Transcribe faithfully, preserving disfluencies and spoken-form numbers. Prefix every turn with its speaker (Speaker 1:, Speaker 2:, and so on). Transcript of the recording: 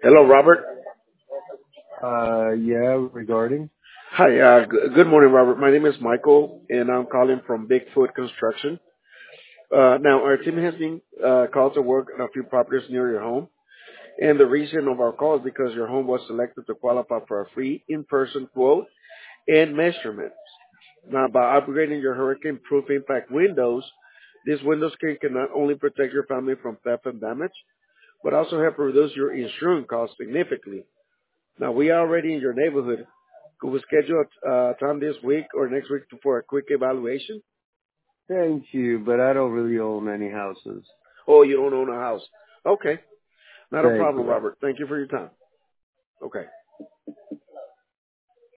Speaker 1: Hello, Robert.
Speaker 2: Uh, yeah, regarding.
Speaker 1: Hi, uh, g- good morning, Robert. My name is Michael, and I'm calling from Bigfoot Construction. Uh, now, our team has been uh, called to work on a few properties near your home, and the reason of our call is because your home was selected to qualify for a free in-person quote and measurements. Now, by upgrading your hurricane-proof impact windows, these windows can, can not only protect your family from theft and damage, but also help reduce your insurance costs significantly. Now, we are already in your neighborhood. Could we schedule a uh, time this week or next week to- for a quick evaluation?
Speaker 2: Thank you, but I don't really own any houses.
Speaker 1: Oh, you don't own a house. Okay. Not a
Speaker 2: Thank
Speaker 1: problem,
Speaker 2: you.
Speaker 1: Robert. Thank you for your time. Okay.